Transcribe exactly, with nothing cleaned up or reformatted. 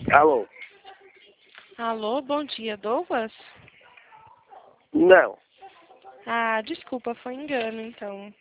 Alô? Alô, bom dia, Douglas? Não. Ah, desculpa, foi engano, então.